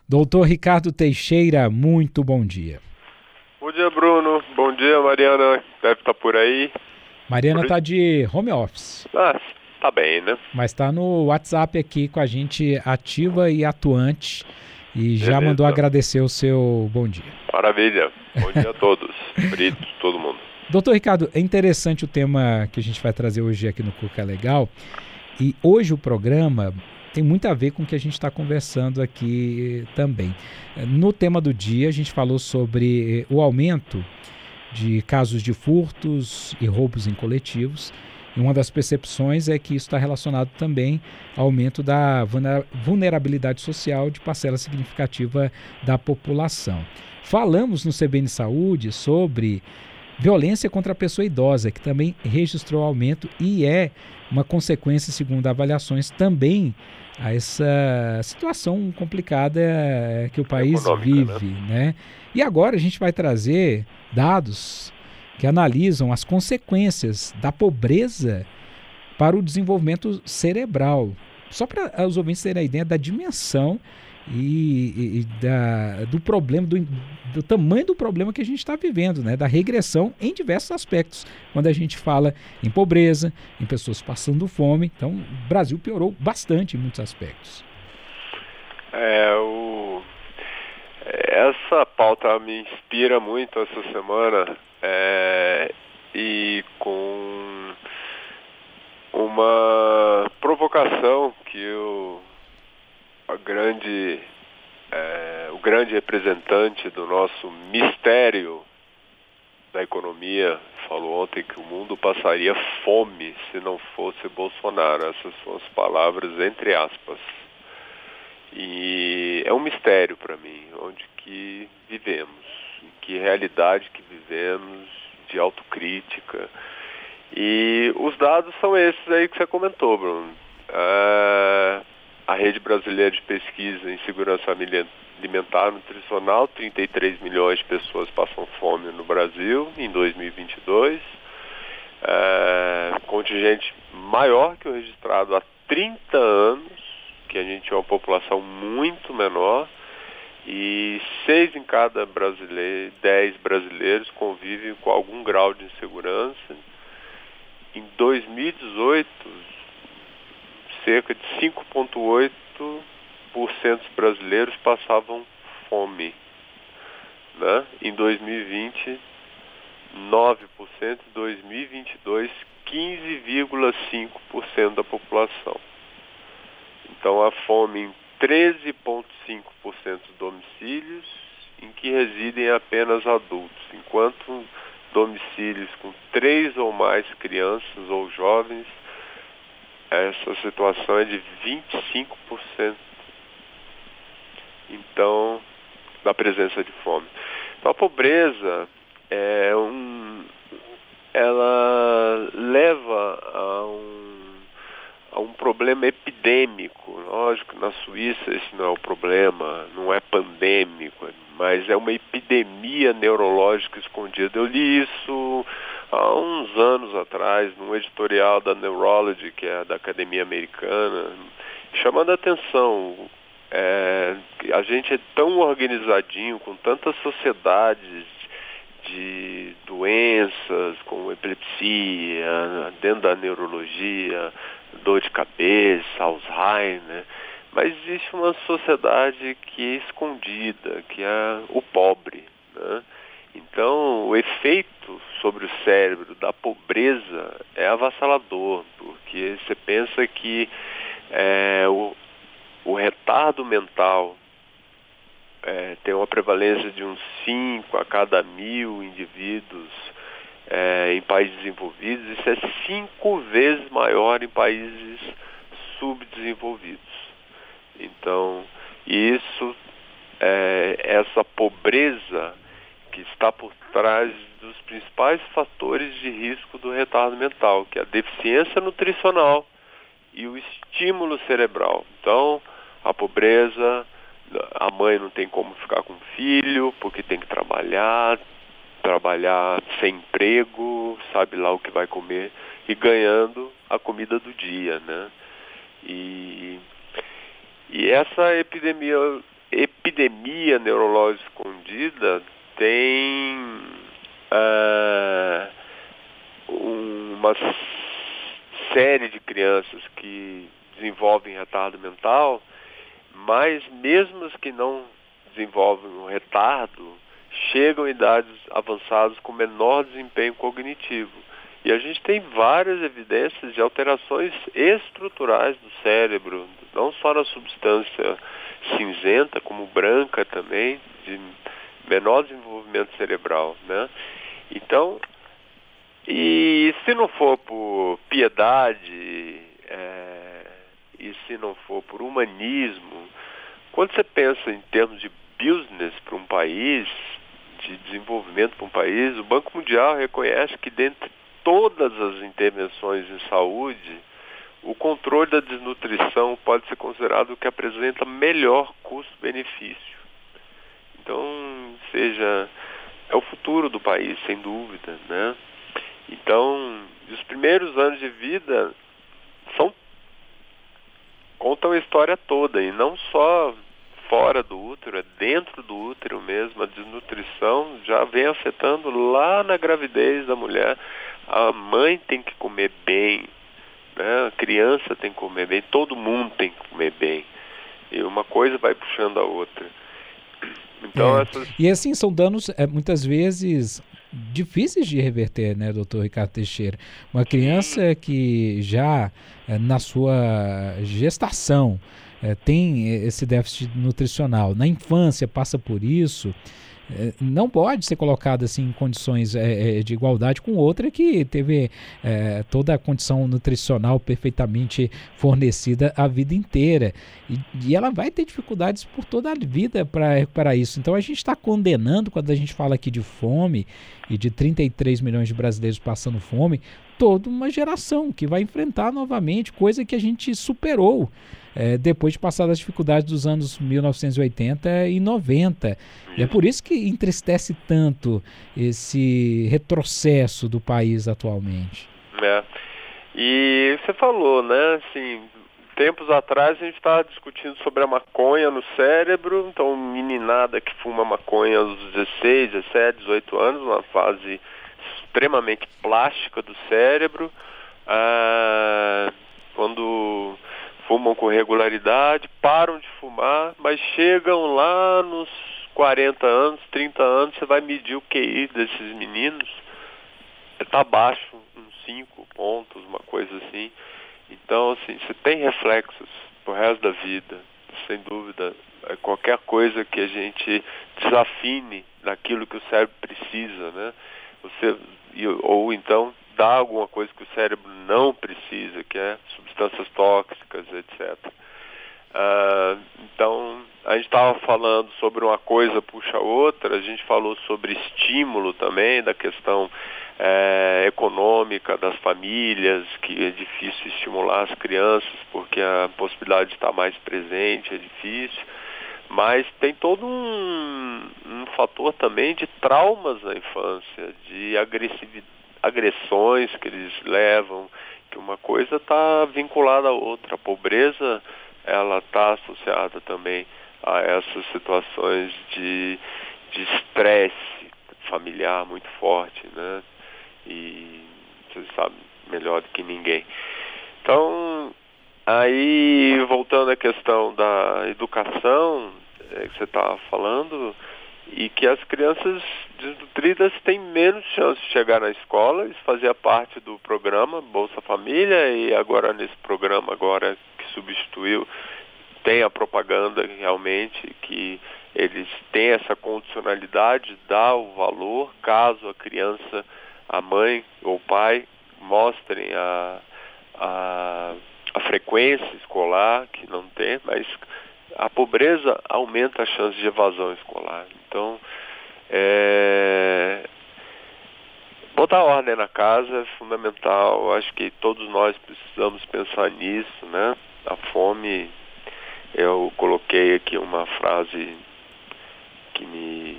Doutor Ricardo Teixeira, muito bom dia. Bom dia, Bruno. Bom dia, Mariana. Deve estar por aí. Mariana está de home office. Tá bem, né? Mas está no WhatsApp aqui com a gente, ativa e atuante. E já Beleza. mandou agradecer o seu bom dia. Maravilha. Bom dia a todos. Brito, todo mundo. Doutor Ricardo, é interessante o tema que a gente vai trazer hoje aqui no Cuca Legal. E hoje o programa tem muito a ver com o que a gente está conversando aqui também. No tema do dia, a gente falou sobre o aumento de casos de furtos e roubos em coletivos. E uma das percepções é que isso está relacionado também ao aumento da vulnerabilidade social de parcela significativa da população. Falamos no CBN Saúde sobre violência contra a pessoa idosa, que também registrou aumento e é uma consequência, segundo avaliações, também a essa situação complicada que o país vive, né? E agora a gente vai trazer dados que analisam as consequências da pobreza para o desenvolvimento cerebral. Só para os ouvintes terem a ideia da dimensão do problema, do tamanho do problema que a gente está vivendo, né? Da regressão em diversos aspectos. Quando a gente fala em pobreza, em pessoas passando fome, então o Brasil piorou bastante em muitos aspectos. Essa pauta me inspira muito essa semana e com uma provocação que o grande representante do nosso mistério da economia falou ontem que o mundo passaria fome se não fosse Bolsonaro. Essas são as palavras entre aspas. E é um mistério para mim, onde que vivemos, em que realidade que vivemos, de autocrítica. E os dados são esses aí que você comentou, Bruno. A Rede Brasileira de Pesquisa em Segurança Alimentar e Nutricional, 33 milhões de pessoas passam fome no Brasil em 2022. Contingente maior que o registrado há 30 anos, que a gente tinha uma população muito menor, e 6 em cada 10 brasileiros convivem com algum grau de insegurança. Em 2018, cerca de 5,8% dos brasileiros passavam fome, né? Em 2020, 9%, em 2022, 15,5% da população. Então, há fome em 13,5% dos domicílios em que residem apenas adultos, enquanto domicílios com 3 ou mais crianças ou jovens, essa situação é de 25%. Então, da presença de fome. Então, a pobreza ela leva a um problema epidêmico. Lógico que na Suíça esse não é o problema, não é pandêmico, mas é uma epidemia neurológica escondida. Eu li isso há uns anos atrás, num editorial da Neurology, que é da Academia Americana, chamando a atenção. A gente é tão organizadinho, com tantas sociedades de doenças como epilepsia, dentro da neurologia, dor de cabeça, Alzheimer, mas existe uma sociedade que é escondida, que é o pobre, né? Então, o efeito sobre o cérebro da pobreza é avassalador, porque você pensa que o retardo mental tem uma prevalência de uns 5 a cada 1.000 indivíduos em países desenvolvidos. Isso é 5 vezes maior em países subdesenvolvidos. Então, essa pobreza que está por trás dos principais fatores de risco do retardo mental, que é a deficiência nutricional e o estímulo cerebral. Então, a pobreza, a mãe não tem como ficar com o filho, porque tem que trabalhar sem emprego, sabe lá o que vai comer, e ganhando a comida do dia, né? E essa epidemia epidemia neurológica escondida tem uma série de crianças que desenvolvem retardo mental, mas mesmo as que não desenvolvem um retardo, chegam a idades avançadas com menor desempenho cognitivo. E a gente tem várias evidências de alterações estruturais do cérebro, não só na substância cinzenta, como branca também, de menor desenvolvimento cerebral, né? Então, e se não for por piedade, e se não for por humanismo, quando você pensa em termos de business para um país, de desenvolvimento para um país, o Banco Mundial reconhece que dentre todas as intervenções em saúde, o controle da desnutrição pode ser considerado o que apresenta melhor custo-benefício. Então, seja, é o futuro do país, sem dúvida, né? Então, os primeiros anos de vida contam a história toda, e não só fora do útero, é dentro do útero mesmo. A desnutrição já vem afetando lá na gravidez da mulher. A mãe tem que comer bem, né? A criança tem que comer bem, todo mundo tem que comer bem. E uma coisa vai puxando a outra. Então, E assim, são danos muitas vezes difíceis de reverter, né, doutor Ricardo Teixeira? Uma criança que já na sua gestação tem esse déficit nutricional, na infância passa por isso, não pode ser colocada assim, em condições de igualdade com outra que teve toda a condição nutricional perfeitamente fornecida a vida inteira. E ela vai ter dificuldades por toda a vida para recuperar isso. Então a gente está condenando, quando a gente fala aqui de fome e de 33 milhões de brasileiros passando fome, toda uma geração que vai enfrentar novamente coisa que a gente superou depois de passar as dificuldades dos anos 1980 e 90. E é por isso que entristece tanto esse retrocesso do país atualmente. E você falou, né, assim, tempos atrás a gente estava discutindo sobre a maconha no cérebro, então meninada que fuma maconha aos 16, 17, 18 anos, uma fase extremamente plástica do cérebro, quando fumam com regularidade, param de fumar, mas chegam lá nos 40 anos, 30 anos, você vai medir o QI desses meninos, está abaixo, uns 5 pontos, uma coisa assim. Então, assim, você tem reflexos pro resto da vida, sem dúvida. Qualquer coisa que a gente desafine daquilo que o cérebro precisa, né? Ou então dá alguma coisa que o cérebro não precisa, que é substâncias tóxicas, etc. Então, a gente estava falando sobre uma coisa puxa a outra, a gente falou sobre estímulo também, da questão econômica das famílias, que é difícil estimular as crianças, porque a possibilidade de estar mais presente é difícil. Mas tem todo um fator também de traumas na infância, de agressões que eles levam, que uma coisa está vinculada à outra. A pobreza, ela está associada também a essas situações de estresse familiar muito forte, né? E você sabe melhor do que ninguém. Então, aí, voltando à questão da educação que você estava falando, e que as crianças desnutridas têm menos chance de chegar na escola. Isso fazia parte do programa Bolsa Família, e agora nesse programa agora que substituiu, tem a propaganda realmente que eles têm essa condicionalidade, dá o valor caso a criança, a mãe ou o pai mostrem a frequência escolar, que não tem, mas a pobreza aumenta a chance de evasão escolar. Então, botar ordem na casa é fundamental. Acho que todos nós precisamos pensar nisso, né? A fome, eu coloquei aqui uma frase que me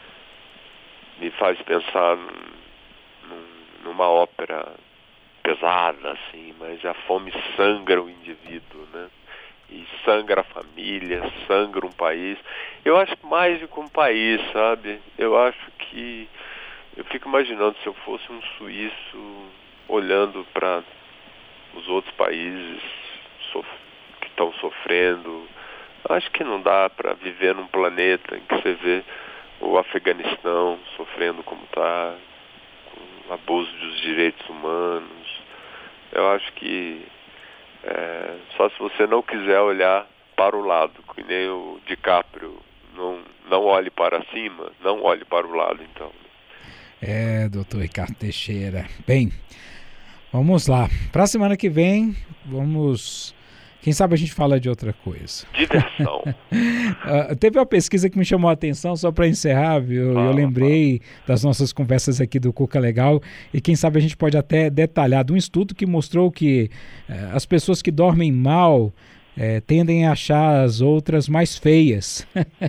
faz pensar numa ópera pesada, assim, mas a fome sangra o indivíduo, né? e sangra a família, sangra um país. Eu acho que mais do que um país, sabe? Eu fico imaginando se eu fosse um suíço olhando para os outros países que estão sofrendo. Acho que não dá para viver num planeta em que você vê o Afeganistão sofrendo como está, com abuso dos direitos humanos. Eu acho que só se você não quiser olhar para o lado, que nem o DiCaprio, não olhe para cima, não olhe para o lado, então. Doutor Ricardo Teixeira. Bem, vamos lá. Para a semana que vem, quem sabe a gente fala de outra coisa. Diversão. Teve uma pesquisa que me chamou a atenção, só para encerrar, viu? Eu lembrei das nossas conversas aqui do Cuca Legal, e quem sabe a gente pode até detalhar de um estudo que mostrou que as pessoas que dormem mal tendem a achar as outras mais feias.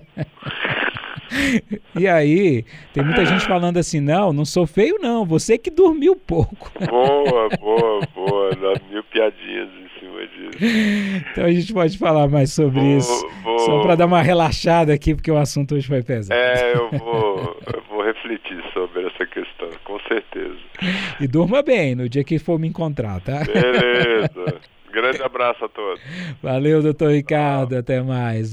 E aí, tem muita gente falando assim, não sou feio não, você que dormiu pouco. Boa, dá 1000 piadinhas em cima disso. Então a gente pode falar mais sobre isso, só para dar uma relaxada aqui, porque o assunto hoje foi pesado. Eu vou refletir sobre essa questão, com certeza. E durma bem no dia que for me encontrar, tá? Beleza. Grande abraço a todos. Valeu, doutor Ricardo, até mais.